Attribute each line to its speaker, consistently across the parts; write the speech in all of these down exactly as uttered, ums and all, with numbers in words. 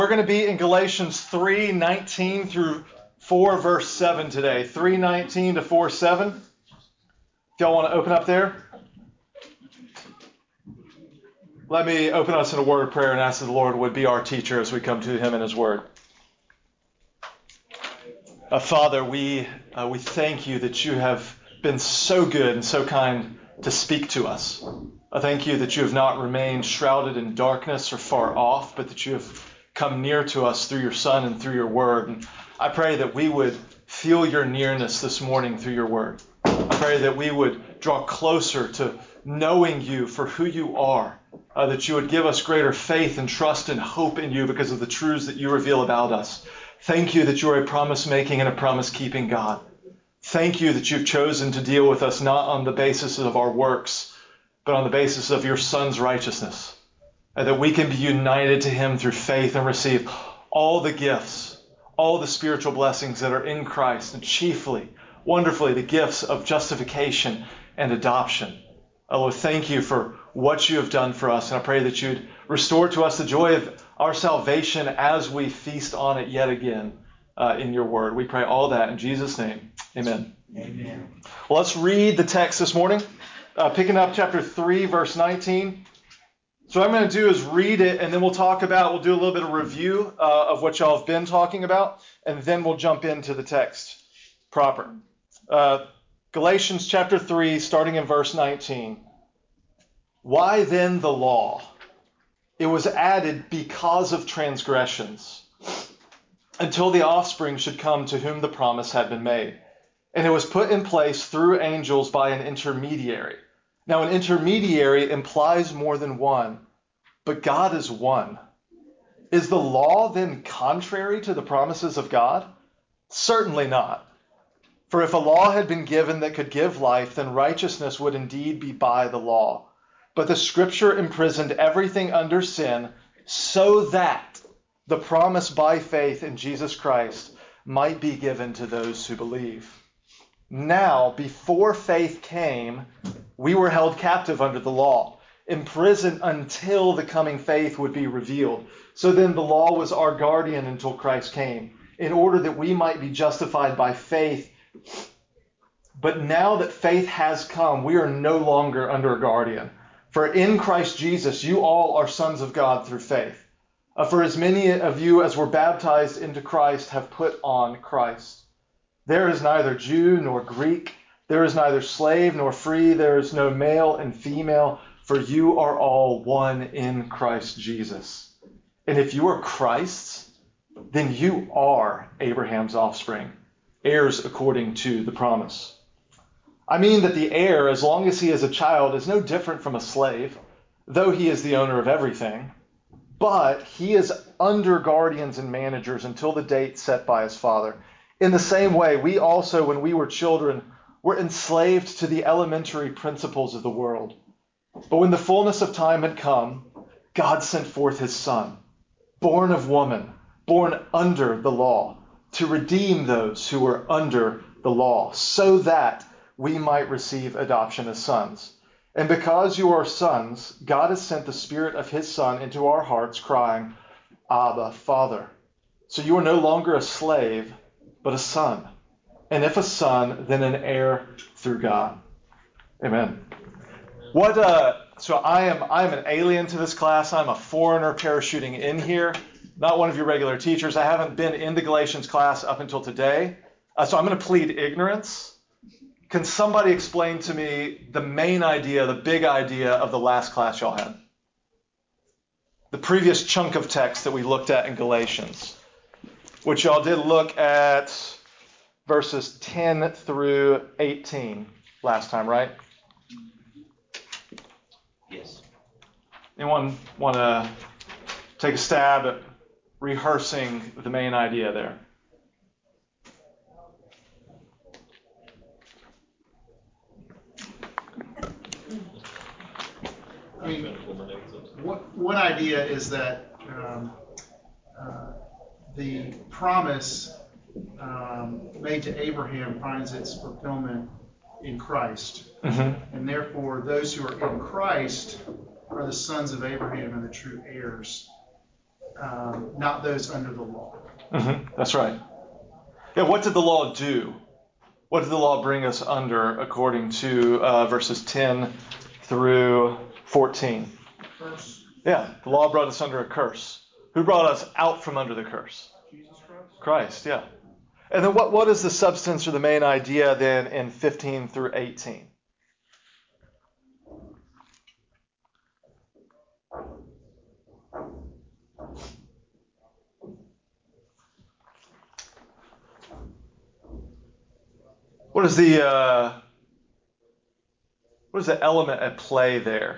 Speaker 1: We're going to be in Galatians three nineteen through four verse seven today. three nineteen to four seven. If y'all want to open up there. Let me open us in a word of prayer and ask that the Lord would be our teacher as we come to him in his word. Uh, Father, we uh, we thank you that you have been so good and so kind to speak to us. I thank you that you have not remained shrouded in darkness or far off, but that you have come near to us through your Son and through your word. And I pray that we would feel your nearness this morning through your word. I pray that we would draw closer to knowing you for who you are, uh, that you would give us greater faith and trust and hope in you because of the truths that you reveal about us. Thank you that you are a promise-making and a promise-keeping God. Thank you that you've chosen to deal with us not on the basis of our works, but on the basis of your Son's righteousness, and that we can be united to him through faith and receive all the gifts, all the spiritual blessings that are in Christ, and chiefly, wonderfully, the gifts of justification and adoption. Oh, Lord, thank you for what you have done for us, and I pray that you'd restore to us the joy of our salvation as we feast on it yet again uh, in your word. We pray all that in Jesus' name. Amen.
Speaker 2: Amen.
Speaker 1: Well, let's read the text this morning, uh, picking up chapter three, verse nineteen. So what I'm going to do is read it, and then we'll talk about, we'll do a little bit of review uh, of what y'all have been talking about, and then we'll jump into the text proper. Uh, Galatians chapter three, starting in verse nineteen. Why then the law? It was added because of transgressions, until the offspring should come to whom the promise had been made. And it was put in place through angels by an intermediary. Now, an intermediary implies more than one, but God is one. Is the law then contrary to the promises of God? Certainly not. For if a law had been given that could give life, then righteousness would indeed be by the law. But the Scripture imprisoned everything under sin so that the promise by faith in Jesus Christ might be given to those who believe. Now, before faith came, we were held captive under the law, imprisoned until the coming faith would be revealed. So then the law was our guardian until Christ came, in order that we might be justified by faith. But now that faith has come, we are no longer under a guardian. For in Christ Jesus, you all are sons of God through faith. Uh, for as many of you as were baptized into Christ have put on Christ. There is neither Jew nor Greek. There is neither slave nor free. There is no male and female, for you are all one in Christ Jesus. And if you are Christ's, then you are Abraham's offspring, heirs according to the promise. I mean that the heir, as long as he is a child, is no different from a slave, though he is the owner of everything. But he is under guardians and managers until the date set by his father. In the same way, we also, when we were children, were enslaved to the elementary principles of the world. But when the fullness of time had come, God sent forth his Son, born of woman, born under the law, to redeem those who were under the law, so that we might receive adoption as sons. And because you are sons, God has sent the Spirit of his Son into our hearts, crying, Abba, Father. So you are no longer a slave, but a son. And if a son, then an heir through God. Amen. What? Uh, so I am I am an alien to this class. I'm a foreigner parachuting in here, not one of your regular teachers. I haven't been in the Galatians class up until today. Uh, so I'm going to plead ignorance. Can somebody explain to me the main idea, the big idea of the last class y'all had? The previous chunk of text that we looked at in Galatians, which y'all did look at verses ten through eighteen last time, right?
Speaker 2: Yes.
Speaker 1: Anyone want to take a stab at rehearsing the main idea there?
Speaker 3: I mean, one, one idea is that um, uh, the promise um, made to Abraham finds its fulfillment in Christ. Mm-hmm. And therefore, those who are in Christ are the sons of Abraham and the true heirs. um, not those under the law.
Speaker 1: Mm-hmm. That's right. Yeah, what did the law do? What did the law bring us under according to uh, verses ten through fourteen?
Speaker 3: Curse.
Speaker 1: Yeah, the law brought us under a curse. Who brought us out from under the curse?
Speaker 3: Jesus Christ.
Speaker 1: Christ, yeah. And then what, what is the substance or the main idea then in fifteen through eighteen? What is the uh, what is the element at play there?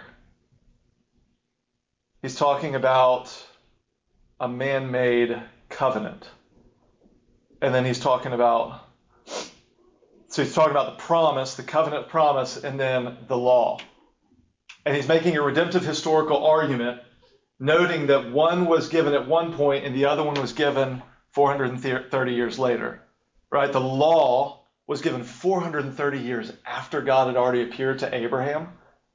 Speaker 1: He's talking about a man-made covenant. And then he's talking about, so he's talking about the promise, the covenant promise, and then the law. And he's making a redemptive historical argument, noting that one was given at one point and the other one was given four hundred thirty years later. Right? The law was given four hundred thirty years after God had already appeared to Abraham,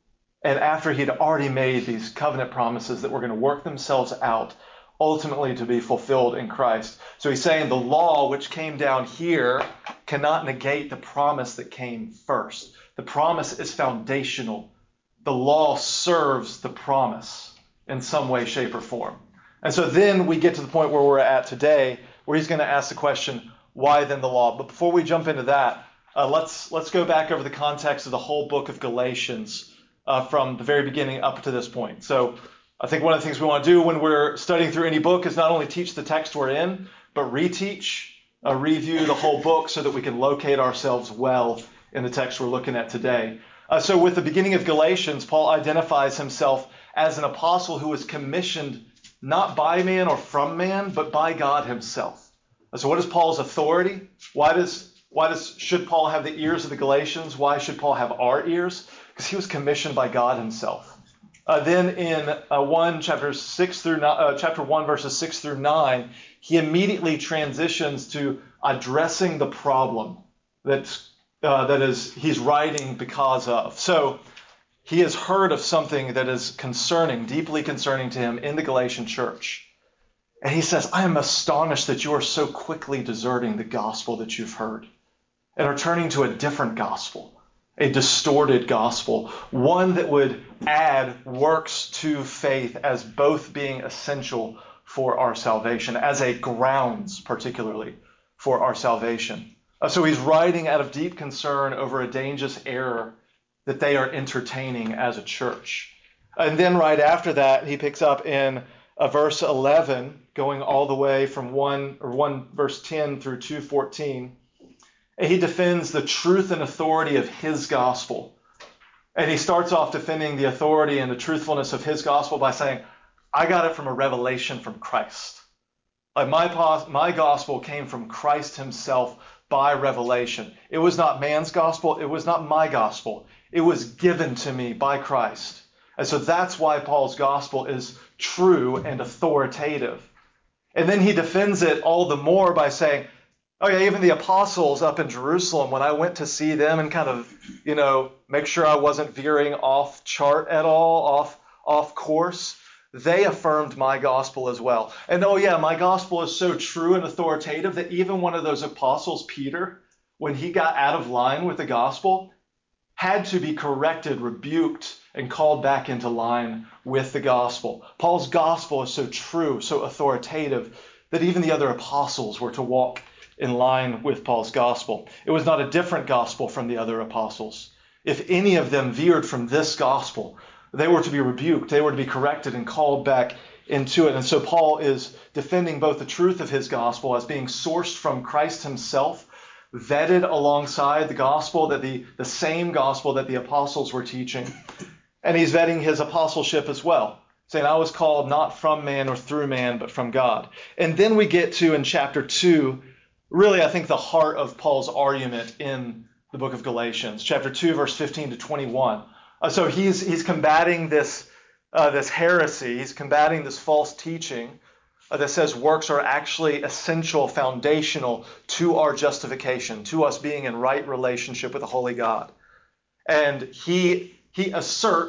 Speaker 1: and after he'd already made these covenant promises that were going to work themselves out ultimately to be fulfilled in Christ. So he's saying the law, which came down here, cannot negate the promise that came first. The promise is foundational. The law serves the promise in some way, shape, or form. And so then we get to the point where we're at today, where he's going to ask the question, why then the law? But before we jump into that, uh, let's let's go back over the context of the whole book of Galatians uh, from the very beginning up to this point. So I think one of the things we want to do when we're studying through any book is not only teach the text we're in, but reteach, uh, review the whole book so that we can locate ourselves well in the text we're looking at today. Uh, so with the beginning of Galatians, Paul identifies himself as an apostle who was commissioned not by man or from man, but by God himself. So what is Paul's authority? Why does why does should Paul have the ears of the Galatians? Why should Paul have our ears? Because he was commissioned by God himself. Uh, then in uh, one chapter six through uh, chapter one verses six through nine, he immediately transitions to addressing the problem that's uh, that is he's writing because of. So he has heard of something that is concerning, deeply concerning to him in the Galatian church. And he says, I am astonished that you are so quickly deserting the gospel that you've heard and are turning to a different gospel, a distorted gospel, one that would add works to faith as both being essential for our salvation, as a grounds particularly for our salvation. Uh, so he's writing out of deep concern over a dangerous error that they are entertaining as a church. And then right after that, he picks up in uh, verse eleven, going all the way from one or one verse ten through two fourteen. And he defends the truth and authority of his gospel. And he starts off defending the authority and the truthfulness of his gospel by saying, I got it from a revelation from Christ. Like my, my gospel came from Christ himself by revelation. It was not man's gospel. It was not my gospel. It was given to me by Christ. And so that's why Paul's gospel is true and authoritative. And then he defends it all the more by saying, oh yeah, even the apostles up in Jerusalem, when I went to see them and kind of, you know, make sure I wasn't veering off chart at all, off, off course, they affirmed my gospel as well. And oh yeah, my gospel is so true and authoritative that even one of those apostles, Peter, when he got out of line with the gospel, had to be corrected, rebuked, and called back into line with the gospel. Paul's gospel is so true, so authoritative, that even the other apostles were to walk in line with Paul's gospel. It was not a different gospel from the other apostles. If any of them veered from this gospel, they were to be rebuked, they were to be corrected and called back into it. And so Paul is defending both the truth of his gospel as being sourced from Christ himself, vetted alongside the gospel, that the, the same gospel that the apostles were teaching. And he's vetting his apostleship as well, saying, I was called not from man or through man, but from God. And then we get to, in chapter two, really, I think, the heart of Paul's argument in the book of Galatians, chapter two, verse fifteen to twenty-one. Uh, so he's he's combating this uh, this heresy. He's combating this false teaching uh, that says works are actually essential, foundational to our justification, to us being in right relationship with the Holy God. And he he asserts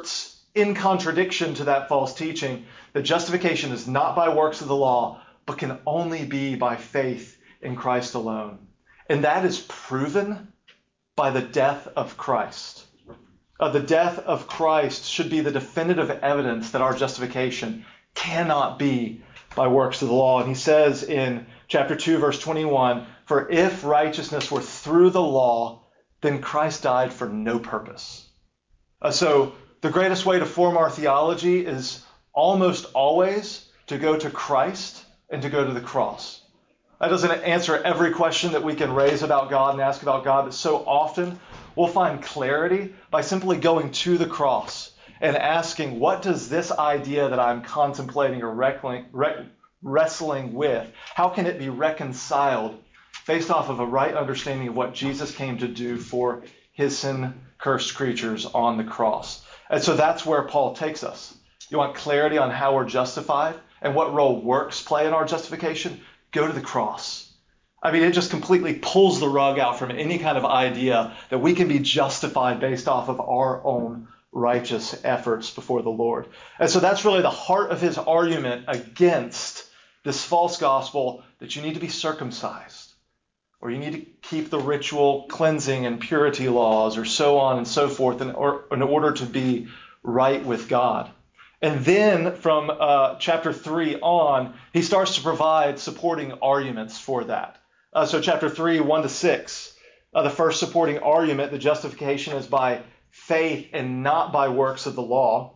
Speaker 1: in contradiction to that false teaching that justification is not by works of the law, but can only be by faith in Christ alone. And that is proven by the death of Christ. Uh, the death of Christ should be the definitive evidence that our justification cannot be by works of the law. And he says in chapter two, verse twenty-one, "For if righteousness were through the law, then Christ died for no purpose." Uh, so the greatest way to form our theology is almost always to go to Christ and to go to the cross. That doesn't answer every question that we can raise about God and ask about God, but so often we'll find clarity by simply going to the cross and asking, what does this idea that I'm contemplating or wrestling, wrestling with, how can it be reconciled based off of a right understanding of what Jesus came to do for his sin-cursed creatures on the cross? And so that's where Paul takes us. You want clarity on how we're justified and what role works play in our justification? Go to the cross. I mean, it just completely pulls the rug out from any kind of idea that we can be justified based off of our own righteous efforts before the Lord. And so that's really the heart of his argument against this false gospel that you need to be circumcised, or you need to keep the ritual cleansing and purity laws, or so on and so forth, in, or, in order to be right with God. And then from uh, chapter three on, he starts to provide supporting arguments for that. Uh, so chapter three, one to six, uh, the first supporting argument, the justification is by faith and not by works of the law,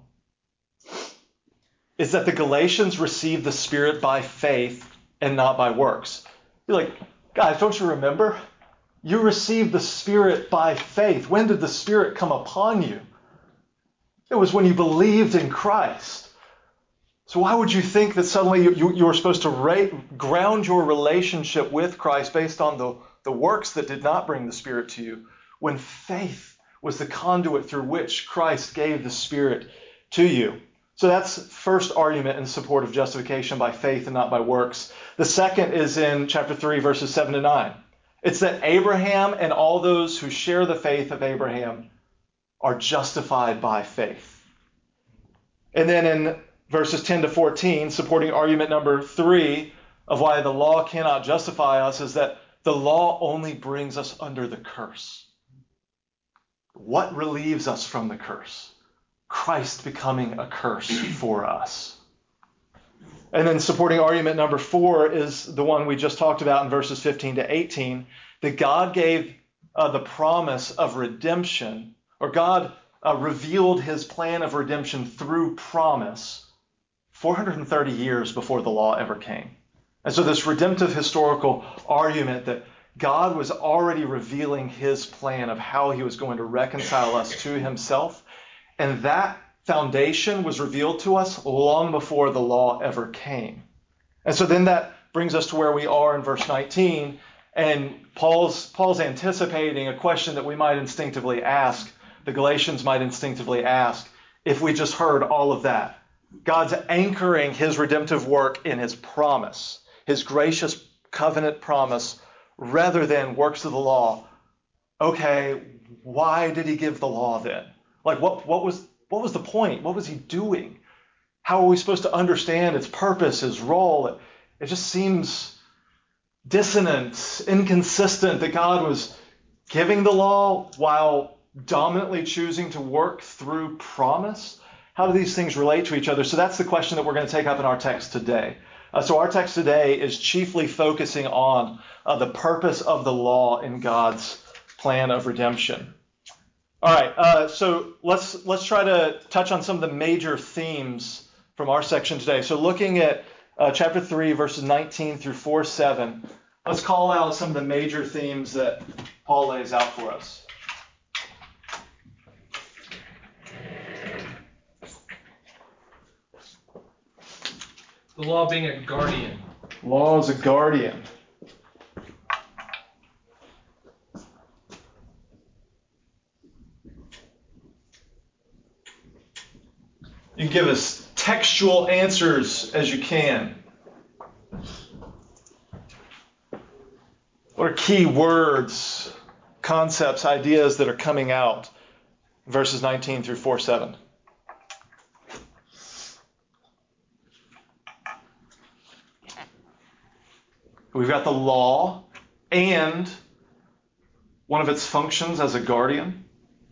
Speaker 1: is that the Galatians received the Spirit by faith and not by works. You're like, guys, don't you remember? You received the Spirit by faith. When did the Spirit come upon you? It was when you believed in Christ. So why would you think that suddenly you, you, you were supposed to rate, ground your relationship with Christ based on the, the works that did not bring the Spirit to you, when faith was the conduit through which Christ gave the Spirit to you? So that's first argument in support of justification by faith and not by works. The second is in chapter three, verses seven to nine. It's that Abraham and all those who share the faith of Abraham are justified by faith. And then in verses ten to fourteen, supporting argument number three of why the law cannot justify us is that the law only brings us under the curse. What relieves us from the curse? Christ becoming a curse for us. And then supporting argument number four is the one we just talked about in verses fifteen to eighteen, that God gave uh, the promise of redemption, or God uh, revealed his plan of redemption through promise four hundred thirty years before the law ever came. And so this redemptive historical argument that God was already revealing his plan of how he was going to reconcile us to himself, and that foundation was revealed to us long before the law ever came. And so then that brings us to where we are in verse nineteen, and Paul's, Paul's anticipating a question that we might instinctively ask, the Galatians might instinctively ask, if we just heard all of that. God's anchoring his redemptive work in his promise, his gracious covenant promise, rather than works of the law. Okay, why did he give the law then? Like, what, what was what was the point? What was he doing? How are we supposed to understand its purpose, his role? It, it just seems dissonant, inconsistent that God was giving the law while dominantly choosing to work through promise. How do these things relate to each other? So that's the question that we're going to take up in our text today. Uh, so our text today is chiefly focusing on uh, the purpose of the law in God's plan of redemption. All right, uh, so let's let's try to touch on some of the major themes from our section today. So looking at uh, chapter three, verses nineteen through four seven, let's call out some of the major themes that Paul lays out for us.
Speaker 2: The law being a guardian.
Speaker 1: Law is a guardian. You give us textual answers as you can. What are key words, concepts, ideas that are coming out? Verses nineteen through four seven. We've got the law and one of its functions as a guardian.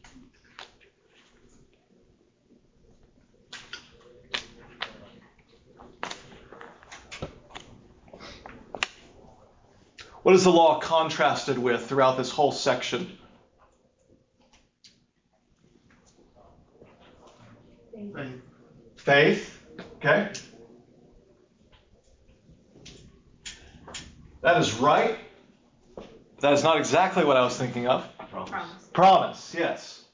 Speaker 1: What is the law contrasted with throughout this whole section?
Speaker 3: Faith.
Speaker 1: Faith. Okay. That is right. That is not exactly what I was thinking of.
Speaker 4: Promise.
Speaker 1: Promise, yes.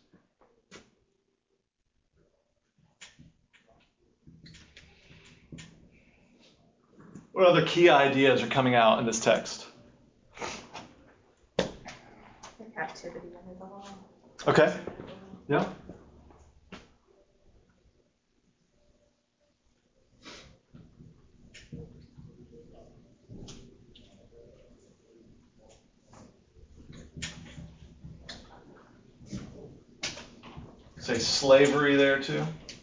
Speaker 1: What other key ideas are coming out in this text?
Speaker 4: The captivity under the law.
Speaker 1: Okay. Yeah. Say slavery there too.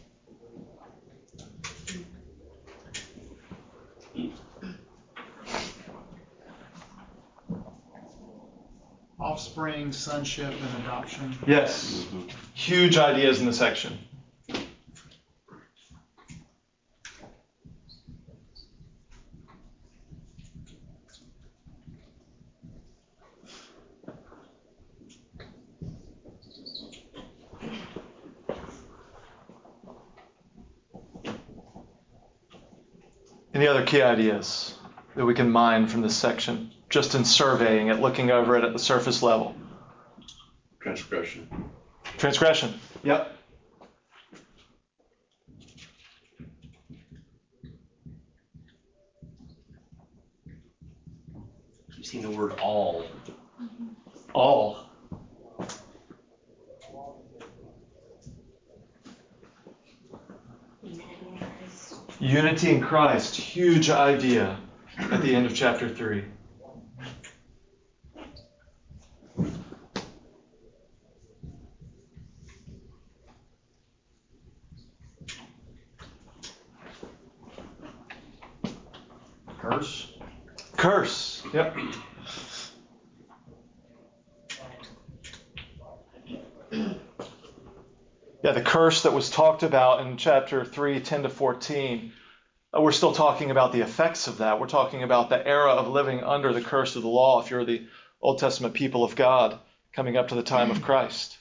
Speaker 3: Offspring, sonship, and adoption.
Speaker 1: Yes. Huge ideas in the section. Any other key ideas that we can mine from this section, just in surveying it, looking over it at the surface level?
Speaker 5: Transgression.
Speaker 1: Transgression. Yep.
Speaker 5: You've seen the word all.
Speaker 1: All. Unity in Christ, huge idea at the end of chapter three.
Speaker 3: Curse.
Speaker 1: Curse. Yep. Yeah, the curse that was talked about in chapter three, ten to fourteen. We're still talking about the effects of that. We're talking about the era of living under the curse of the law if you're the Old Testament people of God coming up to the time of Christ.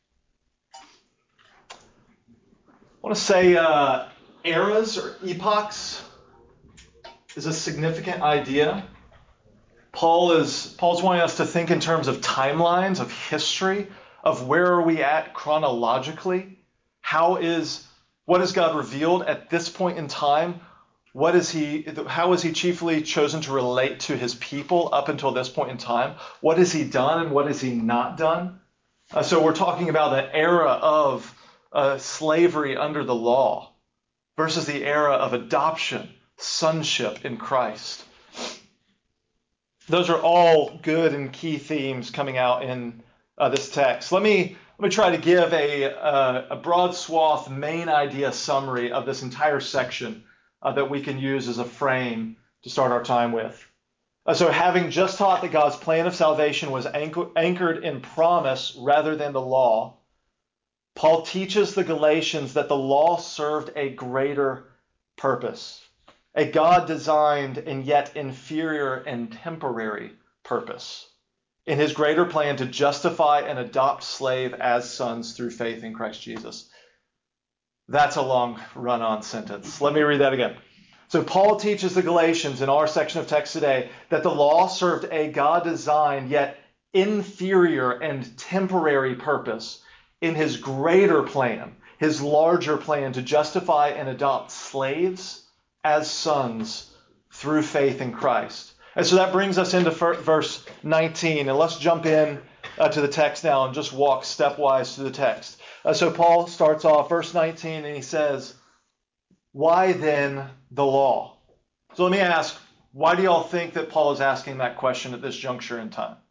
Speaker 1: I want to say uh, eras or epochs is a significant idea. Paul is Paul's wanting us to think in terms of timelines, of history, of where are we at chronologically. How is what has God revealed at this point in time? What is he? How is he chiefly chosen to relate to his people up until this point in time? What has he done and what has he not done? Uh, so we're talking about the era of uh, slavery under the law versus the era of adoption, sonship in Christ. Those are all good and key themes coming out in uh, this text. Let me let me try to give a uh, a broad swath main idea summary of this entire section uh, that we can use as a frame to start our time with. Uh, so, having just taught that God's plan of salvation was anch- anchored in promise rather than the law, Paul teaches the Galatians that the law served a greater purpose. A God-designed and yet inferior and temporary purpose in his greater plan to justify and adopt slave as sons through faith in Christ Jesus. That's a long run-on sentence. Let me read that again. So Paul teaches the Galatians in our section of text today that the law served a God-designed yet inferior and temporary purpose in his greater plan, his larger plan to justify and adopt slaves as sons through faith in Christ. And so that brings us into verse nineteen. And let's jump in uh, to the text now and just walk stepwise through the text. Uh, so Paul starts off verse nineteen and he says, "Why then the law?" So let me ask, why do y'all think that Paul is asking that question at this juncture in time?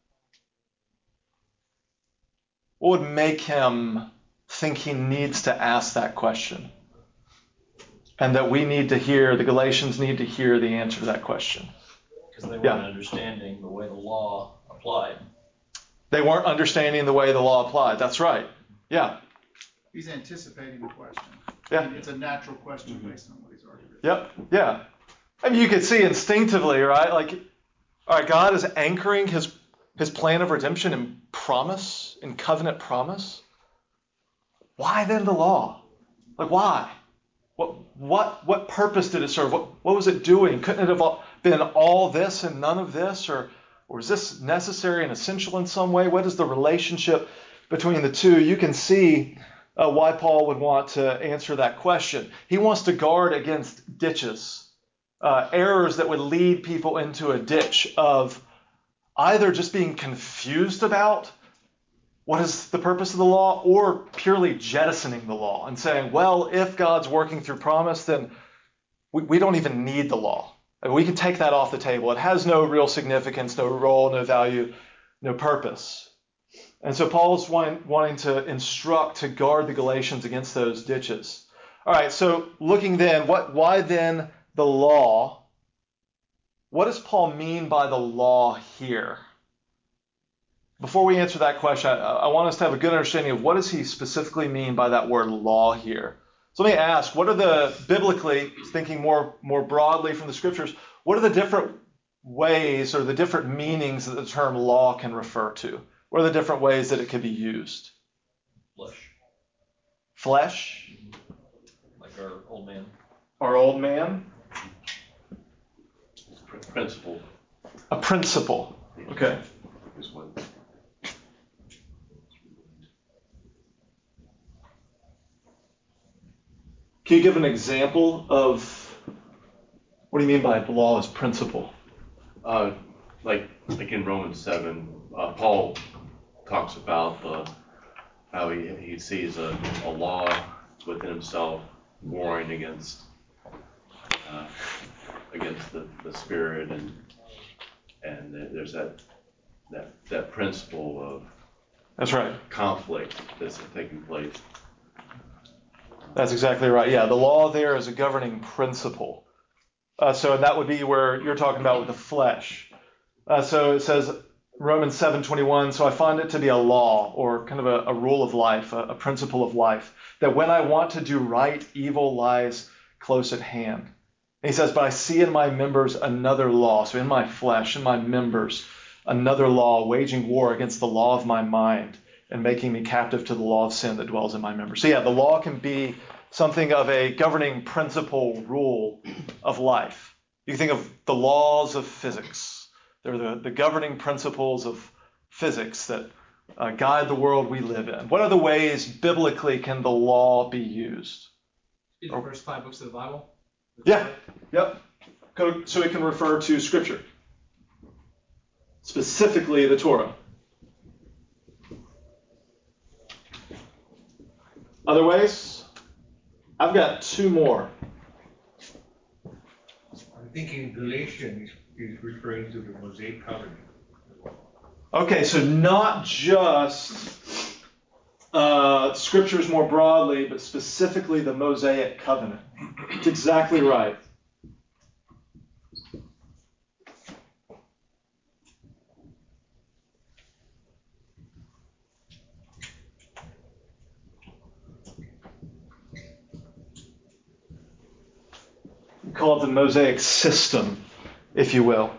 Speaker 1: What would make him think he needs to ask that question? And that we need to hear, the Galatians need to hear the answer to that question.
Speaker 2: Because they weren't
Speaker 1: Yeah.
Speaker 2: understanding the way the law applied.
Speaker 1: They weren't understanding the way the law applied. That's right. Yeah.
Speaker 3: He's anticipating the question.
Speaker 1: Yeah.
Speaker 3: I mean, it's a natural question based on what he's already written.
Speaker 1: Yep. Yeah. I mean, you could see instinctively, right? Like, all right, God is anchoring his his plan of redemption in promise, in covenant promise. Why then the law? Like, why? What what what purpose did it serve? What what was it doing? Couldn't it have been all this and none of this, or or is this necessary and essential in some way? What is the relationship between the two? You can see uh, why Paul would want to answer that question. He wants to guard against ditches. Uh, errors that would lead people into a ditch of either just being confused about what is the purpose of the law, or purely jettisoning the law and saying, well, if God's working through promise, then we, we don't even need the law. I mean, we can take that off the table. It has no real significance, no role, no value, no purpose. And so Paul's wanting, wanting to instruct to guard the Galatians against those ditches. All right, so looking then, what? why then the law? What does Paul mean by the law here? Before we answer that question, I, I want us to have a good understanding of what does he specifically mean by that word law here. So let me ask, what are the, biblically, thinking more, more broadly from the scriptures, what are the different ways or the different meanings that the term law can refer to? What are the different ways that it could be used?
Speaker 2: Flesh.
Speaker 1: Flesh?
Speaker 2: Like our old man.
Speaker 1: Our old man?
Speaker 5: Principle.
Speaker 1: A principle. Okay.
Speaker 5: Is one.
Speaker 1: Can you give an example of what do you mean by law as principle?
Speaker 5: Uh, like like in Romans seven, uh, Paul talks about the how he he sees a, a law within himself warring against uh, against the, the spirit, and and there's that that that principle of
Speaker 1: That's right.
Speaker 5: conflict that's taking place.
Speaker 1: That's exactly right. Yeah, the law there is a governing principle. Uh, so that would be where you're talking about with the flesh. Uh, so it says, Romans seven twenty-one, so I find it to be a law, or kind of a, a rule of life, a, a principle of life, that when I want to do right, evil lies close at hand. And he says, but I see in my members another law, so in my flesh, in my members, another law waging war against the law of my mind and making me captive to the law of sin that dwells in my members. So yeah, the law can be something of a governing principle, rule of life. You can think of the laws of physics. They're the, the governing principles of physics that uh, guide the world we live in. What other ways biblically can the law be used?
Speaker 2: Is the first five books of the Bible?
Speaker 1: Yeah, yep. Go, so it can refer to Scripture, specifically the Torah. Other ways? I've got two more.
Speaker 6: I'm thinking Galatians is referring to the Mosaic covenant.
Speaker 1: Okay, so not just uh, scriptures more broadly, but specifically the Mosaic covenant. That's exactly right. We call it the Mosaic system, if you will.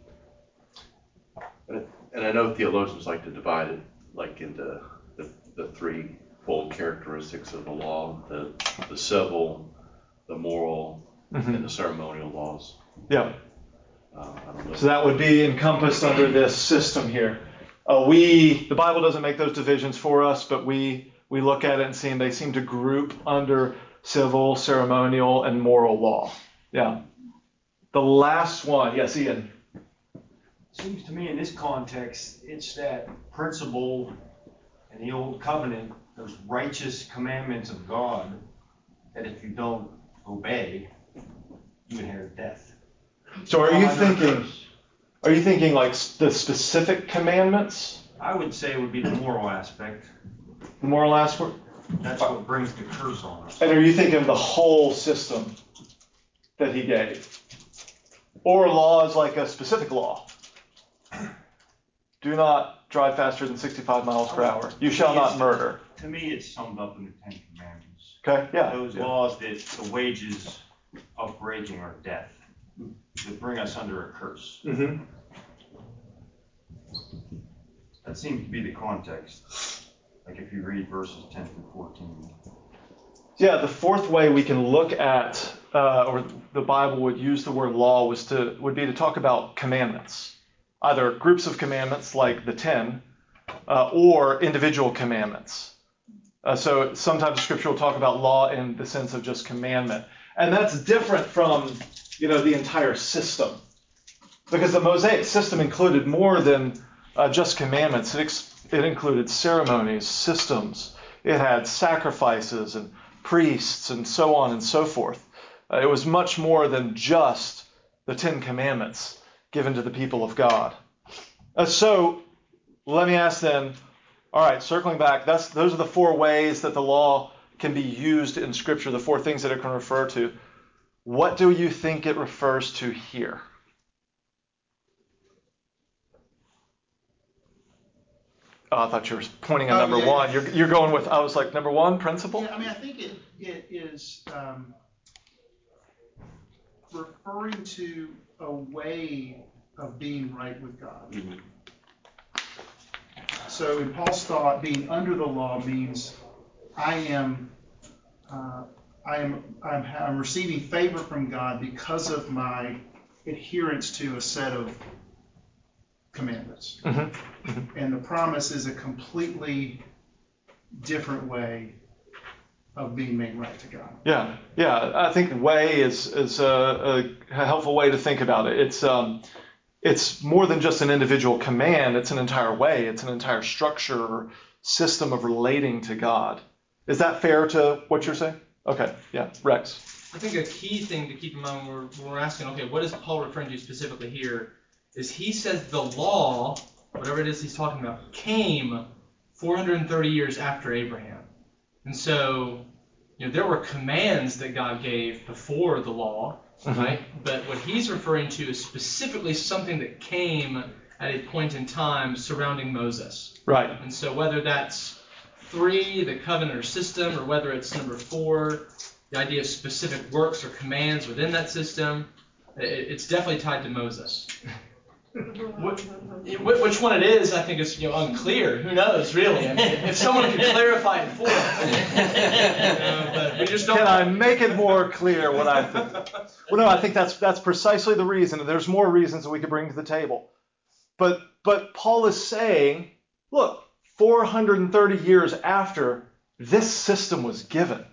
Speaker 5: And I know theologians like to divide it like into the, the three fold characteristics of the law, the, the civil, the moral,
Speaker 1: Mm-hmm.
Speaker 5: and the ceremonial laws.
Speaker 1: Yeah.
Speaker 5: Uh, I don't know.
Speaker 1: So that would be encompassed under this system here. Uh, we, the Bible doesn't make those divisions for us, but we we look at it and see they seem to group under civil, ceremonial, and moral law. Yeah. The last one, yes, Ian.
Speaker 7: Seems to me in this context, it's that principle in the Old Covenant, those righteous commandments of God, that if you don't obey, you inherit death.
Speaker 1: So are you
Speaker 7: Under
Speaker 1: thinking,
Speaker 7: curse.
Speaker 1: are you thinking like the specific commandments?
Speaker 7: I would say it would be the moral aspect.
Speaker 1: The moral aspect?
Speaker 7: That's what brings the curse on us.
Speaker 1: And are you thinking of the whole system that he gave? Or law is like a specific law. Do not drive faster than sixty-five miles per hour. You shall not murder.
Speaker 7: To me, it's summed up in the Ten Commandments.
Speaker 1: Okay, yeah.
Speaker 7: Those
Speaker 1: yeah.
Speaker 7: laws that the wages of breaking are death, that bring us under a curse.
Speaker 1: Mm-hmm.
Speaker 7: That seems to be the context. Like if you read verses ten through fourteen.
Speaker 1: Yeah, the fourth way we can look at, uh, or the Bible would use the word law, was to would be to talk about commandments, either groups of commandments like the ten, uh, or individual commandments. Uh, so sometimes Scripture will talk about law in the sense of just commandment, and that's different from, you know, the entire system, because the Mosaic system included more than uh, just commandments. It ex- it included ceremonies, systems. It had sacrifices and priests and so on and so forth. Uh, it was much more than just the Ten Commandments given to the people of God. Uh, so let me ask then, all right, circling back, that's those are the four ways that the law can be used in Scripture, the four things that it can refer to. What do you think it refers to here? Oh, I thought you were pointing at
Speaker 3: Oh,
Speaker 1: number
Speaker 3: yeah,
Speaker 1: one.
Speaker 3: yeah.
Speaker 1: You're you're going with, I was like, number one, principle?
Speaker 3: Yeah, I mean, I think it it is um, referring to a way of being right with God.
Speaker 5: Mhm.
Speaker 3: So in Paul's thought, being under the law means I am uh, I am I'm, I'm receiving favor from God because of my adherence to a set of commandments.
Speaker 1: Mm-hmm.
Speaker 3: And the promise is a completely different way of being made right to God.
Speaker 1: Yeah, yeah. I think way is is a, a helpful way to think about it. It's um, it's more than just an individual command. It's an entire way. It's an entire structure or system of relating to God. Is that fair to what you're saying? Okay, yeah, Rex.
Speaker 2: I think a key thing to keep in mind when we're, when we're asking, okay, what is Paul referring to specifically here, is he says the law, whatever it is he's talking about, came four hundred thirty years after Abraham. And so, you know, there were commands that God gave before the law,
Speaker 1: Mhm.
Speaker 2: right? But what he's referring to is specifically something that came at a point in time surrounding Moses.
Speaker 1: Right.
Speaker 2: And so whether that's three, the covenant or system, or whether it's number four, the idea of specific works or commands within that system, it, it's definitely tied to Moses. Which, which one it is, I think is you know unclear. Who knows, really? I mean, if someone could clarify it for us, uh, but we just don't.
Speaker 1: Can I make it more clear what I think? Well, no, I think that's that's precisely the reason. And there's more reasons that we could bring to the table. But but Paul is saying, look, four hundred thirty years after this system was given,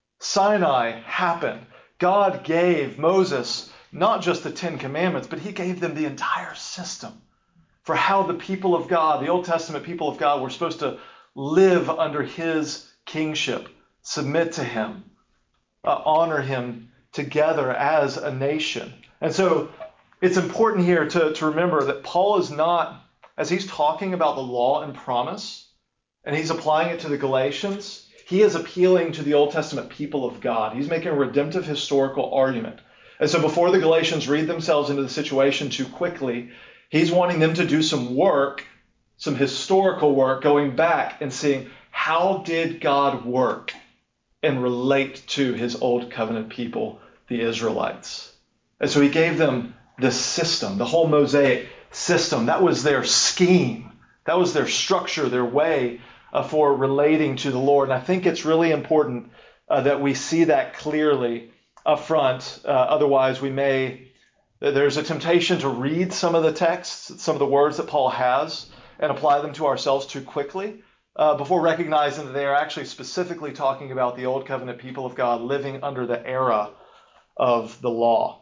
Speaker 1: Sinai happened. God gave Moses not just the Ten Commandments, but he gave them the entire system for how the people of God, the Old Testament people of God, were supposed to live under his kingship, submit to him, uh, honor him together as a nation. And so it's important here to, to remember that Paul is not, as he's talking about the law and promise, and he's applying it to the Galatians, he is appealing to the Old Testament people of God. He's making a redemptive historical argument. And so before the Galatians read themselves into the situation too quickly, he's wanting them to do some work, some historical work, going back and seeing how did God work and relate to his old covenant people, the Israelites. And so he gave them this system, the whole Mosaic system. That was their scheme. That was their structure, their way uh, for relating to the Lord. And I think it's really important uh, that we see that clearly up front. Uh, otherwise, we may, there's a temptation to read some of the texts, some of the words that Paul has, and apply them to ourselves too quickly uh, before recognizing that they are actually specifically talking about the Old Covenant people of God living under the era of the law.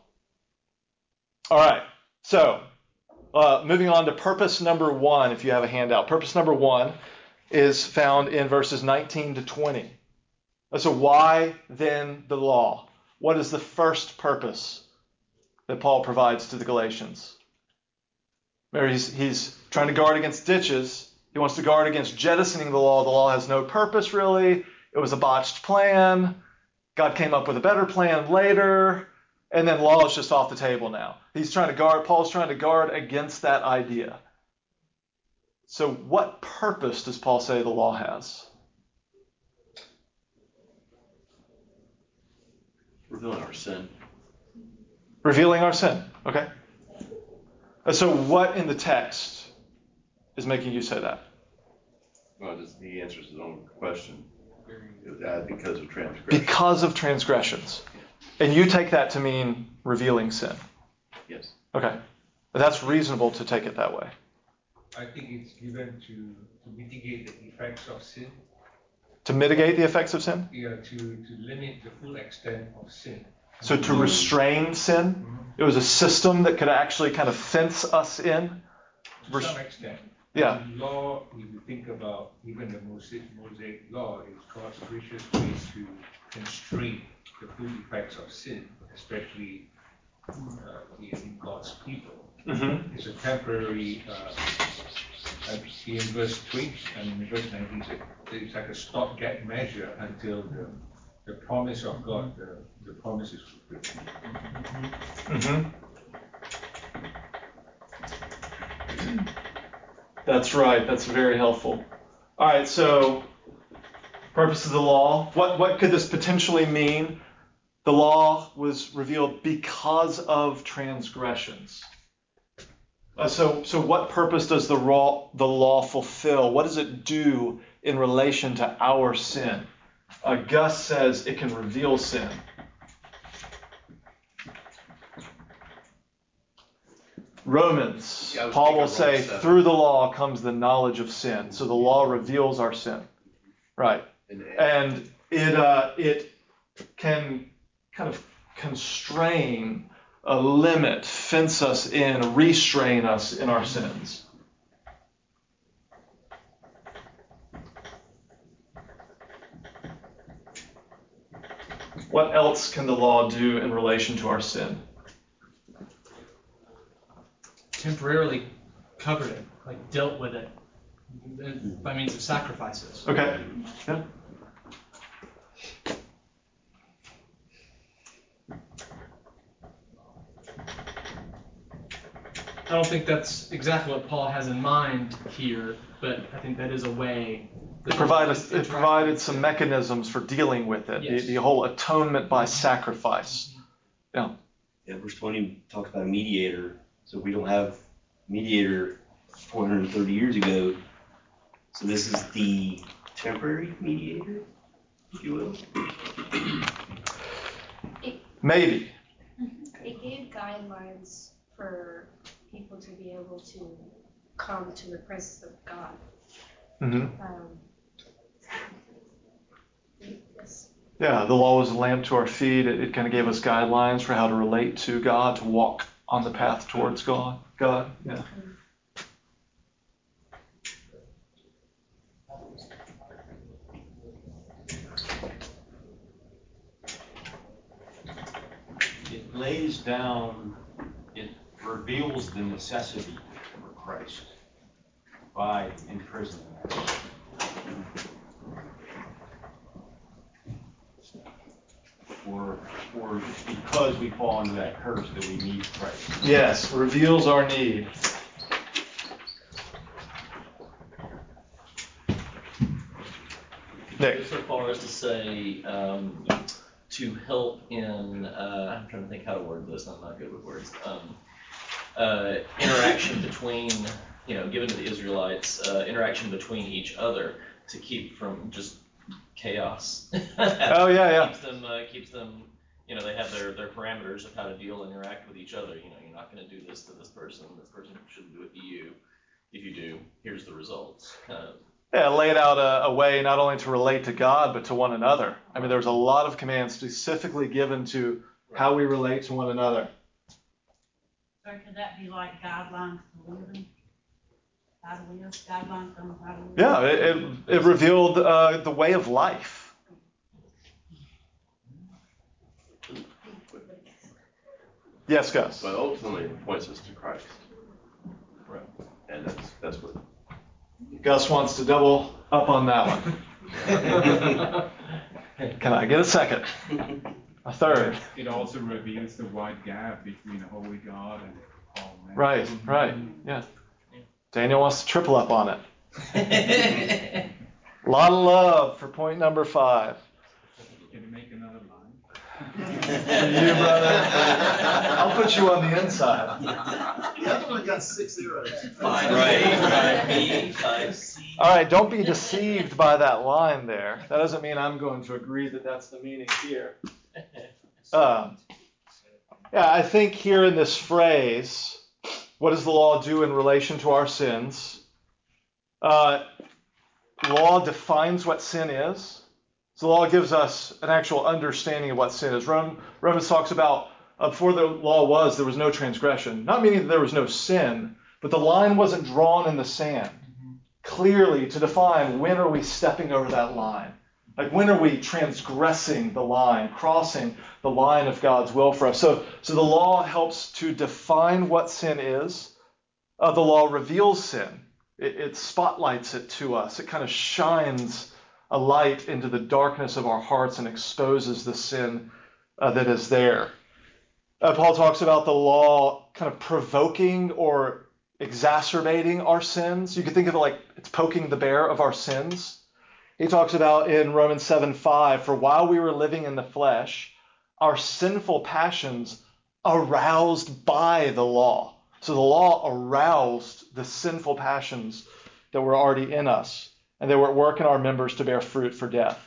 Speaker 1: All right, so uh, moving on to purpose number one, if you have a handout. Purpose number one is found in verses nineteen to twenty. So why then the law? What is the first purpose that Paul provides to the Galatians? Remember, he's, he's trying to guard against ditches. He wants to guard against jettisoning the law. The law has no purpose, really. It was a botched plan. God came up with a better plan later. and then law is just off the table now. He's trying to guard, Paul's trying to guard against that idea. So what purpose does Paul say the law has?
Speaker 5: Revealing our sin.
Speaker 1: Revealing our sin. Okay. So what in the text is making you say that?
Speaker 5: Well, just, he answers his own question. Uh, because of transgression.
Speaker 1: Because of transgressions. And you take that to mean revealing sin.
Speaker 5: Yes.
Speaker 1: Okay. That's reasonable to take it that way.
Speaker 6: I think it's given to, to mitigate the effects of sin.
Speaker 1: To mitigate the effects of sin?
Speaker 6: Yeah, to, to limit the full extent of sin.
Speaker 1: So to restrain sin?
Speaker 6: Mm-hmm.
Speaker 1: It was a system that could actually kind of fence us in?
Speaker 6: To some extent.
Speaker 1: Yeah.
Speaker 6: The law, if you think about even the Mosaic, Mosaic law, is God's gracious way to constrain the full effects of sin, especially uh, in God's people.
Speaker 1: Mm-hmm.
Speaker 6: It's a temporary, uh, uh, in verse twenty and in verse nineteen, it's like a stopgap measure until the, the promise of God, the, the promise is fulfilled.
Speaker 1: Mm-hmm. That's right. That's very helpful. All right, so purpose of the law. What, what could this potentially mean? The law was revealed because of transgressions. Uh, so, so what purpose does the law, the law fulfill? What does it do in relation to our sin? Uh, Gus says it can reveal sin. Romans,
Speaker 5: Yeah, I was
Speaker 1: Paul
Speaker 5: thinking
Speaker 1: will
Speaker 5: of
Speaker 1: say,
Speaker 5: Romans seven.
Speaker 1: through the law comes the knowledge of sin. So the law reveals our sin. Right.
Speaker 5: And,
Speaker 1: And it uh, it can kind of constrain, uh, limit, fence us in, restrain us in our sins. What else can the law do in relation to our sin?
Speaker 2: Temporarily covered it, like dealt with it by means of sacrifices.
Speaker 1: Okay. Yeah.
Speaker 2: I don't think that's exactly what Paul has in mind here, but I think that is a way.
Speaker 1: It provided, it provided some mechanisms for dealing with it.
Speaker 2: Yes.
Speaker 1: The, the whole atonement by sacrifice. Yeah.
Speaker 8: Yeah, verse twenty talks about a mediator. So we don't have mediator four hundred thirty years ago. So this is the temporary mediator, if you will.
Speaker 4: It,
Speaker 1: Maybe.
Speaker 4: it gave guidelines for people to be able to come to the presence of God.
Speaker 1: Mm-hmm.
Speaker 4: Um, yes.
Speaker 1: Yeah, the law was a lamp to our feet. It, it kind of gave us guidelines for how to relate to God, to walk on the path towards God. God, yeah.
Speaker 7: It lays down, it reveals the necessity for Christ by imprisoning us. Or, or because we fall into that curse that we need Christ.
Speaker 1: Yes, reveals our need. Nick.
Speaker 9: So far as to say, um, to help in, uh, I'm trying to think how to word this, I'm not good with words, um, uh, interaction between, you know, given to the Israelites, uh, interaction between each other to keep from just chaos.
Speaker 1: Oh, yeah, yeah.
Speaker 9: Keeps them, uh, keeps them, you know, they have their, their parameters of how to deal and interact with each other. You know, you're not going to do this to this person, this person shouldn't do it to you. If you do, here's the results. Kind of.
Speaker 1: Yeah, laid out a, a way not only to relate to God, but to one another. I mean, there's a lot of commands specifically given to how we relate to one another.
Speaker 10: So could that be like guidelines to living? How to live? Guidelines on how to live?
Speaker 1: Yeah, it, it, it revealed uh, the way of life. Yes, Gus.
Speaker 5: But ultimately, it points us to Christ. Right. And that's that's what.
Speaker 1: Gus wants to double up on that one. Can I get a second? A third.
Speaker 11: It also reveals the wide gap between a holy God and all men.
Speaker 1: Right, right, yeah. Daniel wants to triple up on it. A lot of love for point number five.
Speaker 11: Can you make another line?
Speaker 1: For you, brother. I'll put you on the inside.
Speaker 3: The other one got six zeros.
Speaker 9: Five A, five B, five C.
Speaker 1: All right, don't be deceived by that line there. That doesn't mean I'm going to agree that that's the meaning here. Um, yeah, I think here in this phrase, what does the law do in relation to our sins? Uh, law defines what sin is. So the law gives us an actual understanding of what sin is. Rome, Romans talks about uh, before the law was, there was no transgression. Not meaning that there was no sin, but the line wasn't drawn in the sand clearly to define when are we stepping over that line. Like when are we transgressing the line, crossing the line of God's will for us. So, so the law helps to define what sin is. Uh, the law reveals sin. It, it spotlights it to us. It kind of shines a light into the darkness of our hearts and exposes the sin uh, that is there. Uh, Paul talks about the law kind of provoking or exacerbating our sins. You could think of it like it's poking the bear of our sins. He talks about in Romans seven five, for while we were living in the flesh, our sinful passions aroused by the law. So the law aroused the sinful passions that were already in us, and they were at work in our members to bear fruit for death.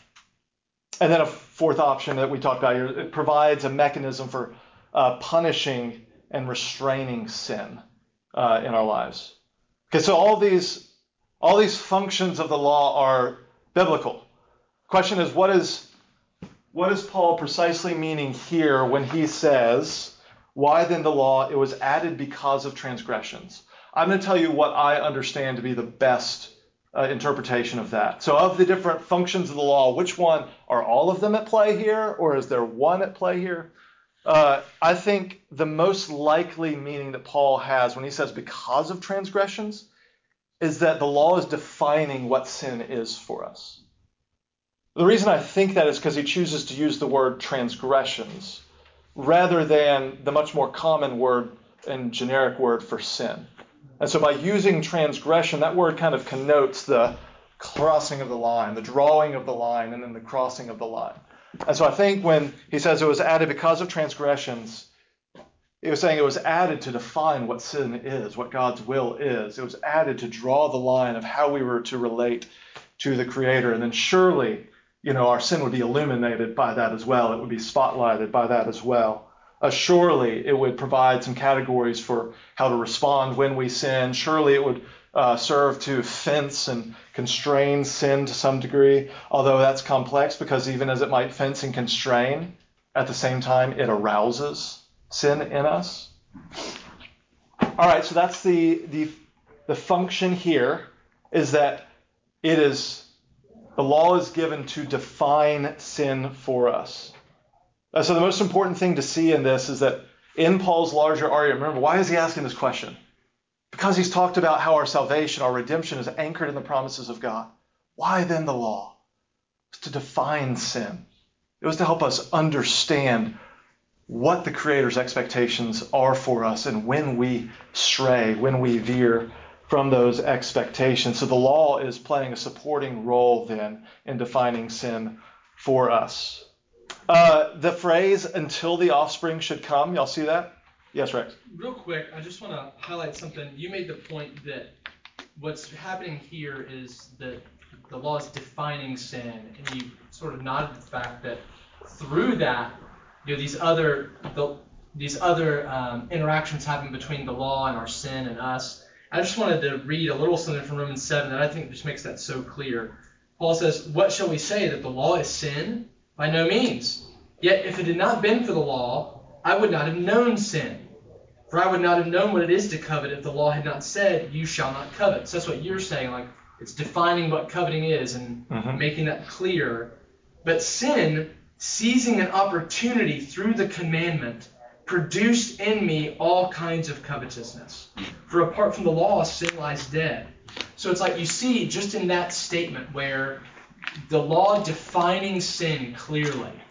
Speaker 1: And then a fourth option that we talked about here, it provides a mechanism for uh, punishing and restraining sin uh, in our lives. Okay, so all these all these functions of the law are biblical. Question is, what is what is Paul precisely meaning here when he says, why then the law? It was added because of transgressions. I'm going to tell you what I understand to be the best uh, interpretation of that. So of the different functions of the law, which one, are all of them at play here, or is there one at play here? Uh, I think the most likely meaning that Paul has when he says because of transgressions is that the law is defining what sin is for us. The reason I think that is because he chooses to use the word transgressions rather than the much more common word and generic word for sin. And so by using transgression, that word kind of connotes the crossing of the line, the drawing of the line, and then the crossing of the line. And so I think when he says it was added because of transgressions, he was saying it was added to define what sin is, what God's will is. It was added to draw the line of how we were to relate to the Creator. And then surely, you know, our sin would be illuminated by that as well. It would be spotlighted by that as well. Uh, surely it would provide some categories for how to respond when we sin. Surely it would uh, serve to fence and constrain sin to some degree, although that's complex because even as it might fence and constrain, at the same time it arouses sin in us. All right, so that's the the, the function here is that it is the law is given to define sin for us. Uh, so the most important thing to see in this is that in Paul's larger argument, remember, why is he asking this question? Because he's talked about how our salvation, our redemption is anchored in the promises of God. Why then the law? It was to define sin. It was to help us understand what the Creator's expectations are for us and when we stray, when we veer from those expectations. So the law is playing a supporting role then in defining sin for us. Uh, the phrase, until the offspring should come, y'all see that? Yes, Rex.
Speaker 2: Real quick, I just want to highlight something. You made the point that what's happening here is that the law is defining sin, and you sort of nodded the fact that through that, you know, these other the, these other um, interactions happen between the law and our sin and us. I just wanted to read a little something from Romans seven that I think just makes that so clear. Paul says, "What shall we say, that the law is sin? By no means. Yet if it had not been for the law, I would not have known sin. For I would not have known what it is to covet if the law had not said, you shall not covet." So that's what you're saying, like it's defining what coveting is and mm-hmm. making that clear. But sin, seizing an opportunity through the commandment, produced in me all kinds of covetousness. For apart from the law, sin lies dead. So it's like you see just in that statement where the law defining sin clearly,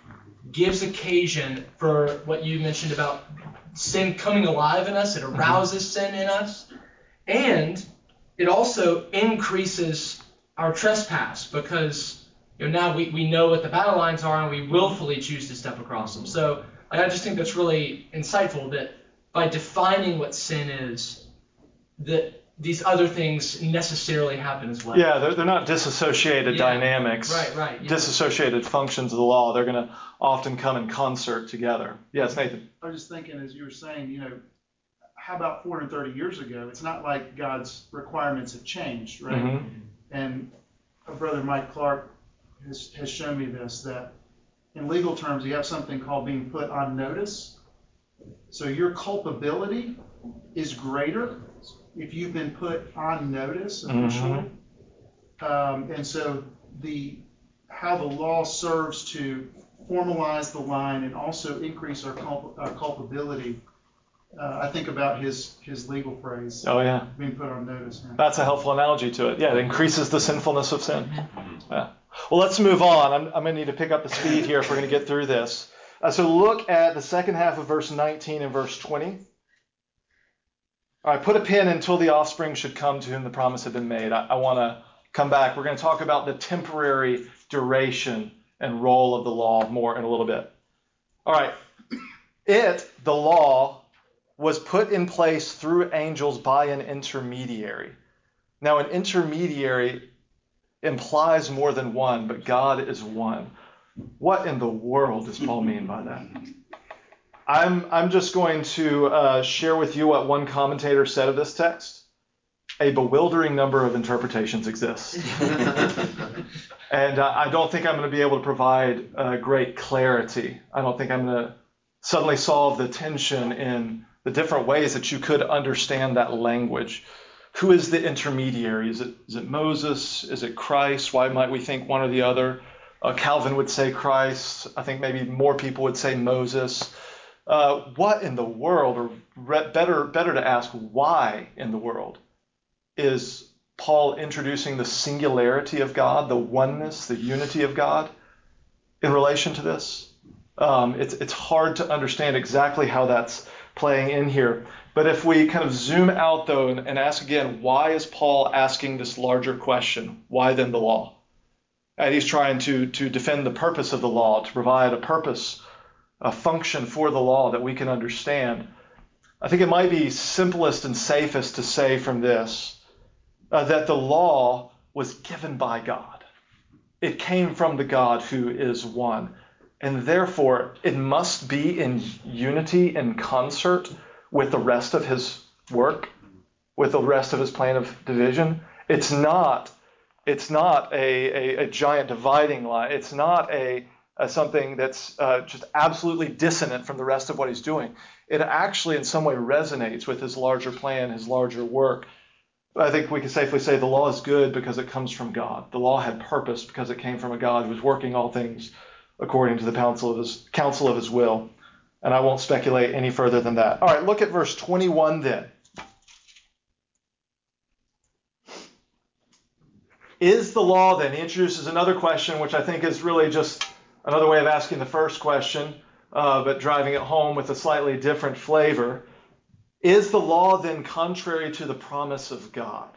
Speaker 2: gives occasion for what you mentioned about sin coming alive in us. It arouses sin in us. And it also increases our trespass because you know, now we, we know what the battle lines are and we willfully choose to step across them. So like, I just think that's really insightful that by defining what sin is, that these other things necessarily happen as well.
Speaker 1: Yeah, they're, they're not disassociated
Speaker 2: Yeah.
Speaker 1: dynamics,
Speaker 2: Right, right. Yeah.
Speaker 1: disassociated functions of the law. They're going to often come in concert together. Yes, Nathan.
Speaker 3: I was just thinking, as you were saying, you know, how about four hundred thirty years ago? It's not like God's requirements have changed, right?
Speaker 1: Mm-hmm.
Speaker 3: And our brother Mike Clark has, has shown me this, that in legal terms, you have something called being put on notice. So your culpability is greater if you've been put on notice officially. Mm-hmm. Um, and so the how the law serves to formalize the line and also increase our, culp- our culpability. Uh, I think about his his legal phrase.
Speaker 1: Oh, yeah.
Speaker 3: Being put on notice. Yeah.
Speaker 1: That's a helpful analogy to it. Yeah, it increases the sinfulness of sin. Yeah. Well, let's move on. I'm, I'm going to need to pick up the speed here if we're going to get through this. Uh, so look at the second half of verse nineteen and verse twenty. All right, put a pin until the offspring should come to whom the promise had been made. I, I want to come back. We're going to talk about the temporary duration and role of the law more in a little bit. All right. It, the law, was put in place through angels by an intermediary. Now, an intermediary implies more than one, but God is one. What in the world does Paul mean by that? I'm I'm just going to uh, share with you what one commentator said of this text. A bewildering number of interpretations exist. And uh, I don't think I'm going to be able to provide uh, great clarity. I don't think I'm going to suddenly solve the tension in the different ways that you could understand that language. Who is the intermediary? Is it is it Moses? Is it Christ? Why might we think one or the other? Uh, Calvin would say Christ. I think maybe more people would say Moses. Uh, what in the world, or re- better better to ask, why in the world is Paul introducing the singularity of God, the oneness, the unity of God in relation to this? Um, it's it's hard to understand exactly how that's playing in here. But if we kind of zoom out, though, and, and ask again, why is Paul asking this larger question? Why then the law? And he's trying to, to defend the purpose of the law, to provide a purpose, a function for the law that we can understand. I think it might be simplest and safest to say from this uh, that the law was given by God. It came from the God who is one. And therefore, it must be in unity and concert with the rest of his work, with the rest of his plan of division. It's not, it's not a, a, a giant dividing line. It's not a, a something that's uh, just absolutely dissonant from the rest of what he's doing. It actually in some way resonates with his larger plan, his larger work. I think we can safely say the law is good because it comes from God. The law had purpose because it came from a God who was working all things according to the counsel of his, counsel of his will. And I won't speculate any further than that. All right, look at verse twenty-one then. Is the law then? He introduces another question, which I think is really just another way of asking the first question, uh, but driving it home with a slightly different flavor. Is the law then contrary to the promise of God?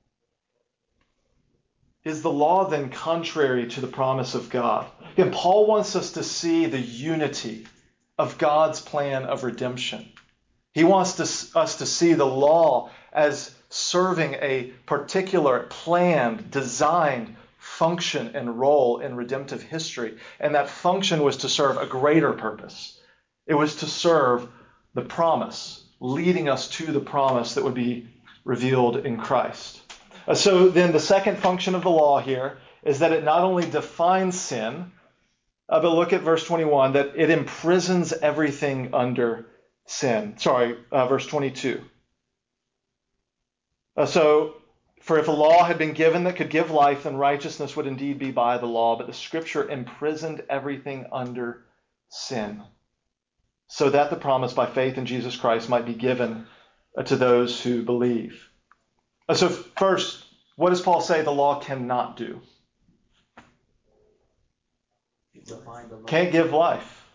Speaker 1: Is the law then contrary to the promise of God? Again, Paul wants us to see the unity of God's plan of redemption. He wants to, us to see the law as serving a particular planned, designed function and role in redemptive history. And that function was to serve a greater purpose. It was to serve the promise, leading us to the promise that would be revealed in Christ. Uh, so then the second function of the law here is that it not only defines sin, uh, but look at verse twenty-one, that it imprisons everything under sin. Sorry, uh, verse twenty-two. Uh, so, for if a law had been given that could give life, then righteousness would indeed be by the law, but the Scripture imprisoned everything under sin, so that the promise by faith in Jesus Christ might be given uh, to those who believe. Uh, so first, what does Paul say the law cannot do? Can't give life.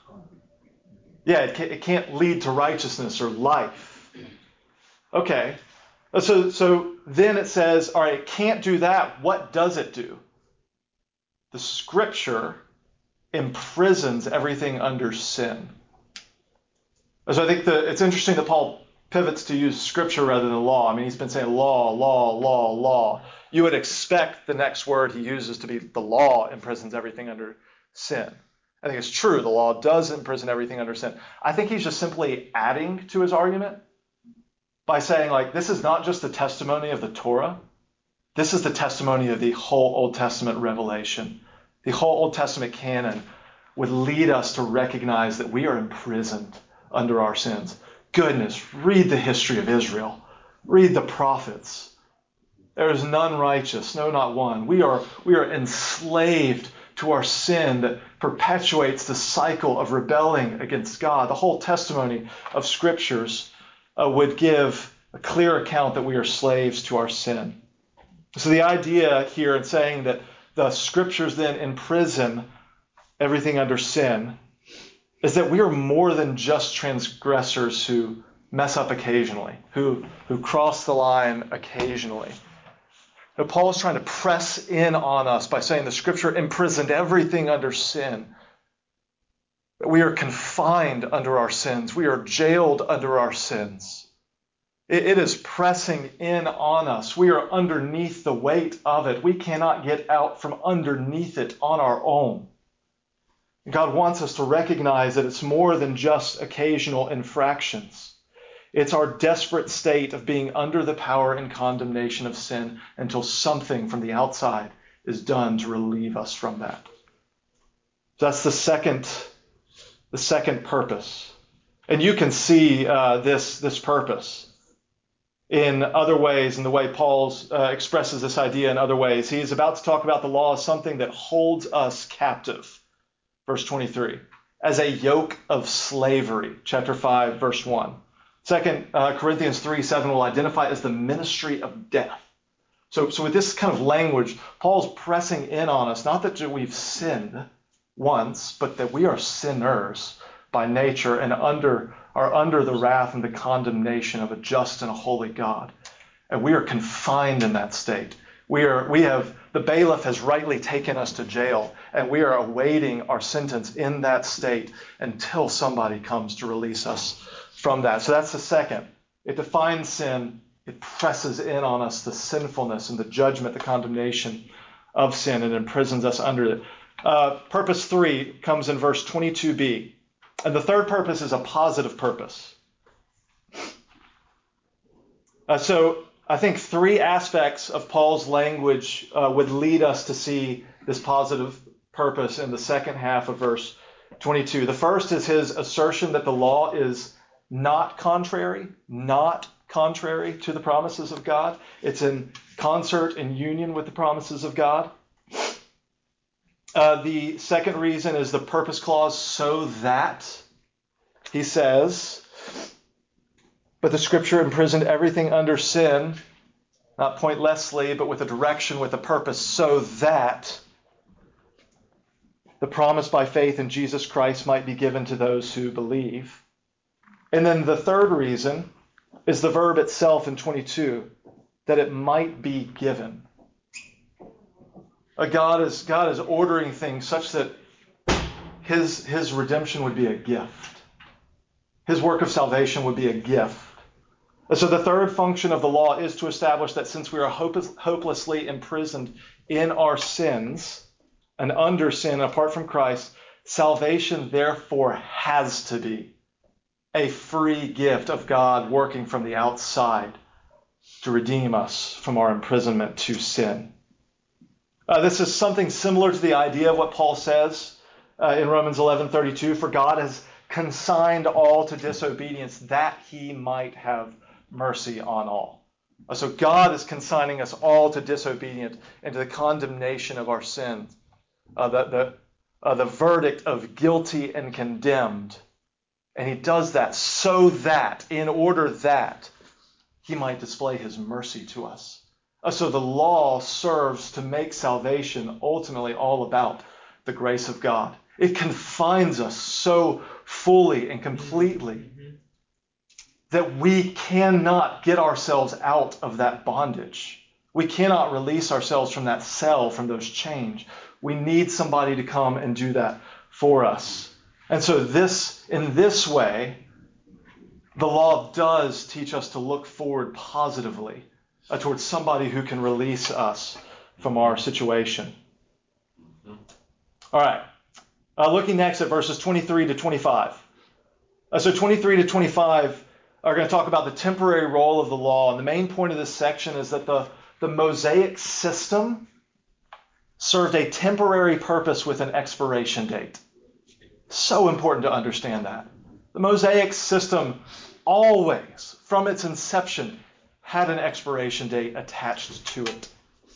Speaker 1: Yeah, it can't, it can't lead to righteousness or life. Okay. So, so then it says, all right, it can't do that. What does it do? The Scripture imprisons everything under sin. So I think that it's interesting that Paul pivots to use Scripture rather than law. I mean, he's been saying law, law, law, law. You would expect the next word he uses to be the law imprisons everything under sin. I think it's true. The law does imprison everything under sin. I think he's just simply adding to his argument by saying, like, this is not just the testimony of the Torah. This is the testimony of the whole Old Testament revelation. The whole Old Testament canon would lead us to recognize that we are imprisoned under our sins. Goodness, read the history of Israel. Read the prophets. There is none righteous, no, not one. We are, we are enslaved to our sin that perpetuates the cycle of rebelling against God. The whole testimony of Scriptures uh, would give a clear account that we are slaves to our sin. So the idea here in saying that the Scriptures then imprison everything under sin is that we are more than just transgressors who mess up occasionally, who, who cross the line occasionally. Now, Paul is trying to press in on us by saying the Scripture imprisoned everything under sin. That we are confined under our sins. We are jailed under our sins. It, it is pressing in on us. We are underneath the weight of it. We cannot get out from underneath it on our own. God wants us to recognize that it's more than just occasional infractions. It's our desperate state of being under the power and condemnation of sin until something from the outside is done to relieve us from that. That's the second, the second purpose. And you can see uh, this, this purpose in other ways, in the way Paul uh, expresses this idea in other ways. He is about to talk about the law as something that holds us captive. Verse twenty-three, as a yoke of slavery, chapter five, verse one. Second uh, Corinthians three seven will identify it as the ministry of death. So, so with this kind of language, Paul's pressing in on us, not that we've sinned once, but that we are sinners by nature and under are under the wrath and the condemnation of a just and a holy God. And we are confined in that state. We are, we have, the bailiff has rightly taken us to jail, and we are awaiting our sentence in that state until somebody comes to release us from that. So that's the second. It defines sin. It presses in on us the sinfulness and the judgment, the condemnation of sin, and imprisons us under it. Uh, purpose three comes in verse twenty-two b. And the third purpose is a positive purpose. Uh, so I think three aspects of Paul's language uh, would lead us to see this positive purpose in the second half of verse twenty-two. The first is his assertion that the law is not contrary, not contrary to the promises of God. It's in concert and union with the promises of God. Uh, the second reason is the purpose clause, so that, he says, but the Scripture imprisoned everything under sin, not pointlessly, but with a direction, with a purpose, so that the promise by faith in Jesus Christ might be given to those who believe. And then the third reason is the verb itself in twenty-two, that it might be given. Uh, God is God is ordering things such that his, his redemption would be a gift. His work of salvation would be a gift. So the third function of the law is to establish that since we are hopeless, hopelessly imprisoned in our sins and under sin apart from Christ, salvation therefore has to be a free gift of God working from the outside to redeem us from our imprisonment to sin. Uh, this is something similar to the idea of what Paul says uh, in Romans eleven thirty-two, for God has consigned all to disobedience that he might have mercy on all. Uh, so God is consigning us all to disobedience and to the condemnation of our sins, uh, the, the, uh, the verdict of guilty and condemned. And he does that so that, in order that, he might display his mercy to us. Uh, so the law serves to make salvation ultimately all about the grace of God. It confines us so fully and completely
Speaker 2: Mm-hmm.
Speaker 1: that we cannot get ourselves out of that bondage. We cannot release ourselves from that cell, from those chains. We need somebody to come and do that for us. And so this, in this way, the law does teach us to look forward positively uh, towards somebody who can release us from our situation. All right. Uh, looking next at verses twenty-three to twenty-five. Uh, so twenty-three to twenty-five are going to talk about the temporary role of the law. And the main point of this section is that the, the Mosaic system served a temporary purpose with an expiration date. So important to understand that. The Mosaic system always, from its inception, had an expiration date attached to it.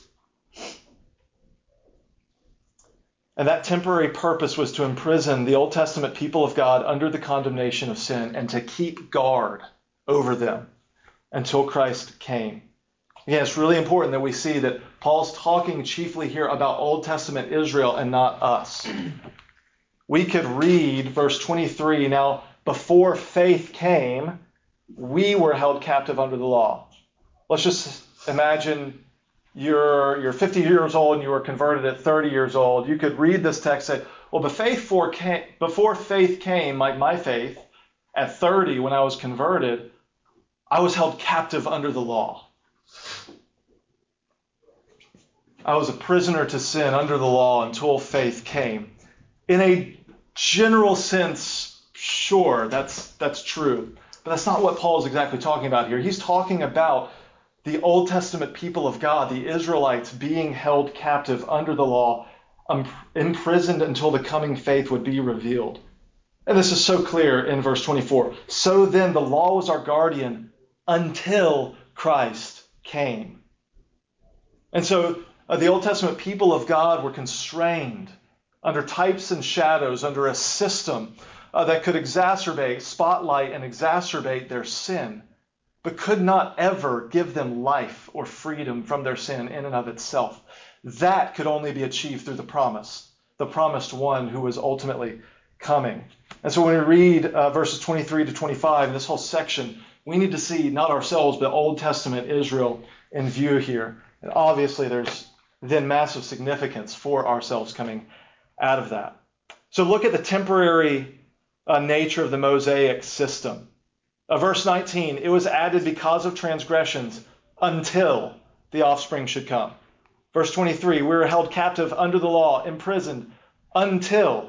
Speaker 1: And that temporary purpose was to imprison the Old Testament people of God under the condemnation of sin and to keep guard over them until Christ came. Again, it's really important that we see that Paul's talking chiefly here about Old Testament Israel and not us. We could read verse twenty-three, now before faith came, we were held captive under the law. Let's just imagine You're, you're fifty years old and you were converted at thirty years old. You could read this text and say, well, before faith, came, before faith came, like my faith, at thirty when I was converted, I was held captive under the law. I was a prisoner to sin under the law until faith came. In a general sense, sure, that's, that's true. But that's not what Paul is exactly talking about here. He's talking about the Old Testament people of God, the Israelites, being held captive under the law, um, imprisoned until the coming faith would be revealed. And this is so clear in verse twenty-four. So then the law was our guardian until Christ came. And so uh, the Old Testament people of God were constrained under types and shadows, under a system uh, that could exacerbate, spotlight, and exacerbate their sin, but could not ever give them life or freedom from their sin in and of itself. That could only be achieved through the promise, the promised one who was ultimately coming. And so when we read uh, verses twenty-three to twenty-five in this whole section, we need to see not ourselves, but Old Testament Israel in view here. And obviously there's then massive significance for ourselves coming out of that. So look at the temporary uh, nature of the Mosaic system. Uh, verse nineteen, it was added because of transgressions until the offspring should come. Verse twenty-three, we were held captive under the law, imprisoned until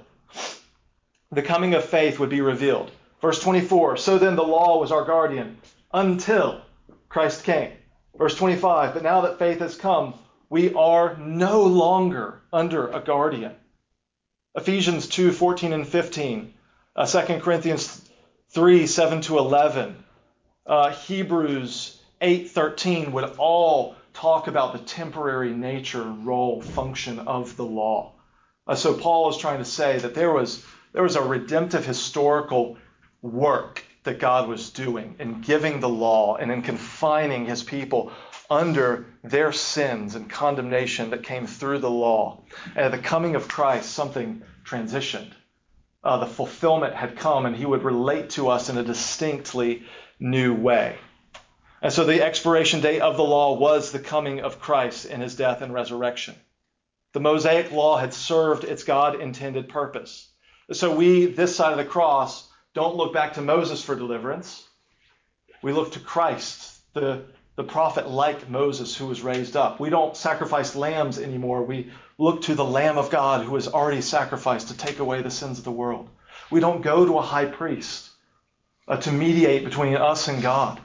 Speaker 1: the coming of faith would be revealed. Verse twenty-four, so then the law was our guardian until Christ came. Verse twenty-five, but now that faith has come, we are no longer under a guardian. Ephesians two, fourteen and fifteen, uh, Second Corinthians three, seven to eleven, uh, Hebrews eight, thirteen would all talk about the temporary nature, role, function of the law. Uh, so Paul is trying to say that there was, there was a redemptive historical work that God was doing in giving the law and in confining his people under their sins and condemnation that came through the law. And at the coming of Christ, something transitioned. Uh, the fulfillment had come, and he would relate to us in a distinctly new way. And so the expiration date of the law was the coming of Christ in his death and resurrection. The Mosaic law had served its God-intended purpose. So we, this side of the cross, don't look back to Moses for deliverance. We look to Christ, the, the prophet like Moses who was raised up. We don't sacrifice lambs anymore. We look to the Lamb of God who has already sacrificed to take away the sins of the world. We don't go to a high priest uh, to mediate between us and God.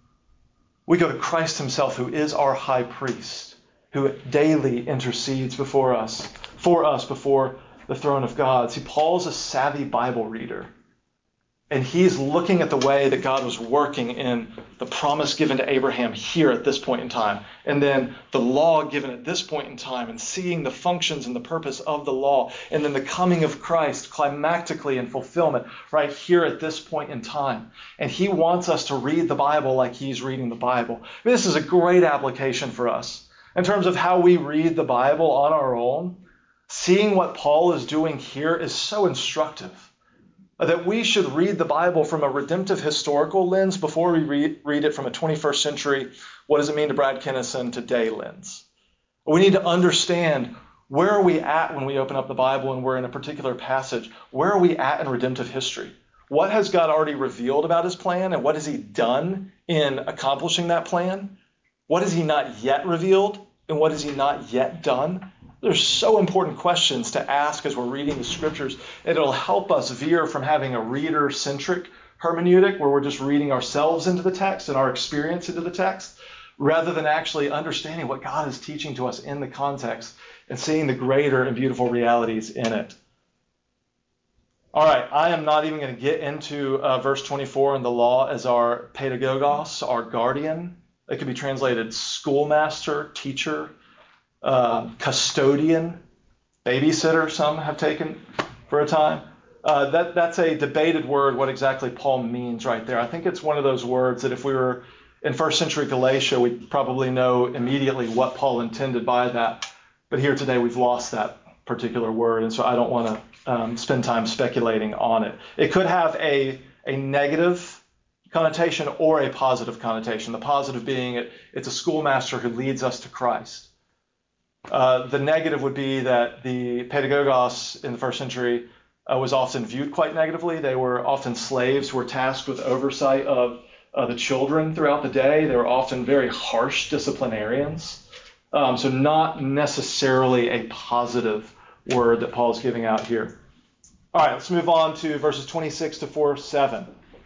Speaker 1: We go to Christ himself, who is our high priest, who daily intercedes before us, for us before the throne of God. See, Paul's a savvy Bible reader. And he's looking at the way that God was working in the promise given to Abraham here at this point in time, and then the law given at this point in time, and seeing the functions and the purpose of the law, and then the coming of Christ climactically in fulfillment right here at this point in time. And he wants us to read the Bible like he's reading the Bible. This is a great application for us in terms of how we read the Bible on our own. seeing what Paul is doing here is so instructive that we should read the Bible from a redemptive historical lens before we read, read it from a twenty-first century, what does it mean to Brad Kennison today lens. We need to understand, where are we at when we open up the Bible and we're in a particular passage? Where are we at in redemptive history? What has God already revealed about his plan, and what has he done in accomplishing that plan? What has he not yet revealed, and what has he not yet done? There's so important questions to ask as we're reading the scriptures, and it'll help us veer from having a reader-centric hermeneutic where we're just reading ourselves into the text and our experience into the text, rather than actually understanding what God is teaching to us in the context and seeing the greater and beautiful realities in it. All right, I am not even going to get into uh, verse twenty-four and the law as our pedagogos, our guardian. It could be translated schoolmaster, teacher, uh, custodian, babysitter, some have taken for a time. Uh, that, that's a debated word, what exactly Paul means right there. I think it's one of those words that if we were in first century Galatia, we'd probably know immediately what Paul intended by that. But here today, we've lost that particular word, and so I don't want to um, spend time speculating on it. It could have a, a negative connotation or a positive connotation. The positive being it, it's a schoolmaster who leads us to Christ. Uh, the negative would be that the pedagogos in the first century uh, was often viewed quite negatively. They were often slaves who were tasked with oversight of uh, the children throughout the day. They were often very harsh disciplinarians. Um, so not necessarily a positive word that Paul's giving out here. All right, let's move on to verses twenty-six to four seven.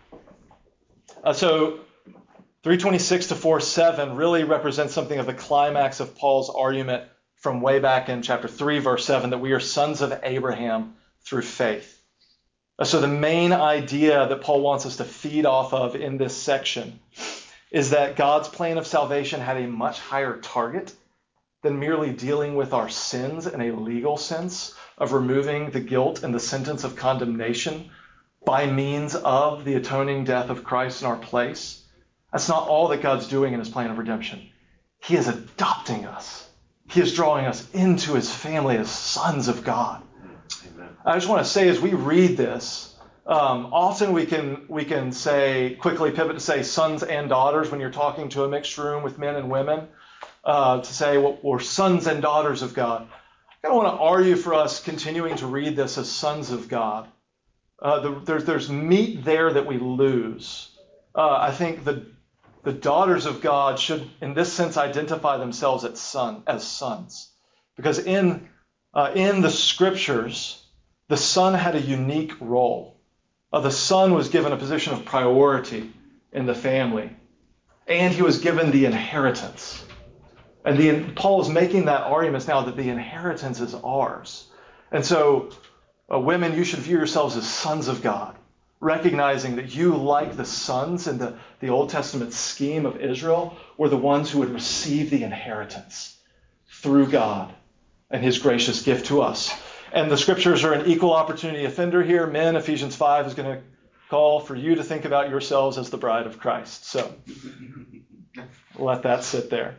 Speaker 1: Uh, so three twenty-six to four seven really represents something of the climax of Paul's argument from way back in chapter three, verse seven, that we are sons of Abraham through faith. Uh, so the main idea that Paul wants us to feed off of in this section is that God's plan of salvation had a much higher target than merely dealing with our sins in a legal sense of removing the guilt and the sentence of condemnation by means of the atoning death of Christ in our place. That's not all that God's doing in his plan of redemption. He is adopting us. He is drawing us into his family as sons of God. Amen. I just want to say, as we read this, um, often we can we can say, quickly pivot to say sons and daughters when you're talking to a mixed room with men and women, uh, to say, well, we're sons and daughters of God. I don't want to argue for us continuing to read this as sons of God. Uh, the, there's, there's meat there that we lose. Uh, I think the the daughters of God should, in this sense, identify themselves as son as sons, because in uh, in the scriptures, the son had a unique role. Uh, the son was given a position of priority in the family, and he was given the inheritance. And the, Paul is making that argument now that the inheritance is ours. And so, uh, women, you should view yourselves as sons of God, recognizing that you, like the sons in the, the Old Testament scheme of Israel, were the ones who would receive the inheritance through God and his gracious gift to us. And the scriptures are an equal opportunity offender here. Men, Ephesians five is going to call for you to think about yourselves as the bride of Christ. So let that sit there.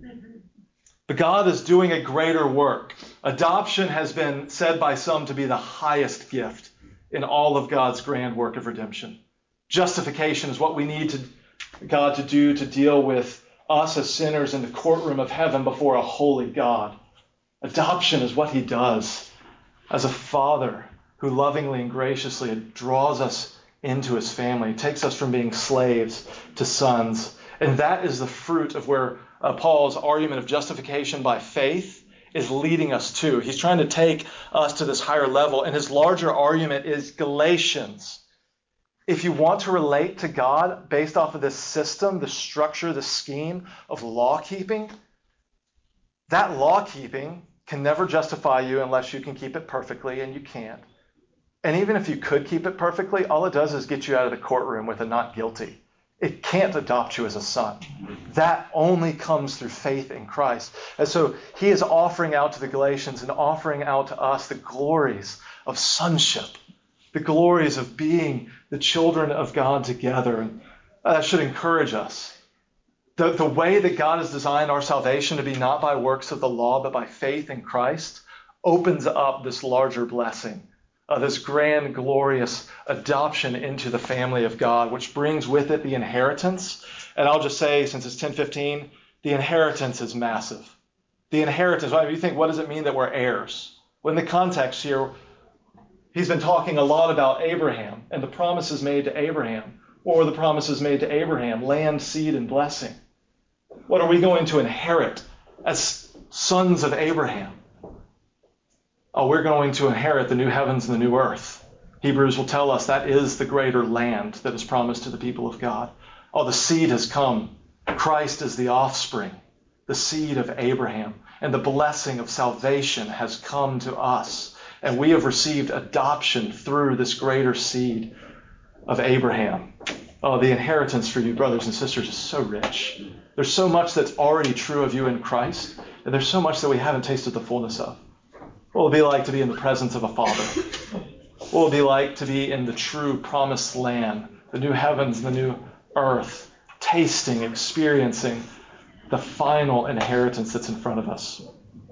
Speaker 1: But God is doing a greater work. Adoption has been said by some to be the highest gift in all of God's grand work of redemption. Justification is what we need to, God to do to deal with us as sinners in the courtroom of heaven before a holy God. Adoption is what he does as a father who lovingly and graciously draws us into his family, takes us from being slaves to sons. And that is the fruit of where uh, Paul's argument of justification by faith is leading us to. He's trying to take us to this higher level. And his larger argument is Galatians. If you want to relate to God based off of this system, the structure, the scheme of law keeping, that law keeping can never justify you unless you can keep it perfectly, and you can't. And even if you could keep it perfectly, all it does is get you out of the courtroom with a not guilty. It can't adopt you as a son. That only comes through faith in Christ. And so he is offering out to the Galatians and offering out to us the glories of sonship, the glories of being the children of God together. And that should encourage us. The, the way that God has designed our salvation to be not by works of the law, but by faith in Christ, opens up this larger blessing, uh, this grand, glorious adoption into the family of God, which brings with it the inheritance. And I'll just say, since it's ten fifteen, the inheritance is massive. The inheritance, if you think, what does it mean that we're heirs? Well, in the context here, he's been talking a lot about Abraham and the promises made to Abraham. What were the promises made to Abraham? Land, seed, and blessing. What are we going to inherit as sons of Abraham? Oh, we're going to inherit the new heavens and the new earth. Hebrews will tell us that is the greater land that is promised to the people of God. Oh, the seed has come. Christ is the offspring, the seed of Abraham, and the blessing of salvation has come to us. And we have received adoption through this greater seed of Abraham. Oh, the inheritance for you, brothers and sisters, is so rich. There's so much that's already true of you in Christ, and there's so much that we haven't tasted the fullness of. What will it be like to be in the presence of a Father? What will it be like to be in the true promised land, the new heavens and the new earth, tasting, experiencing the final inheritance that's in front of us?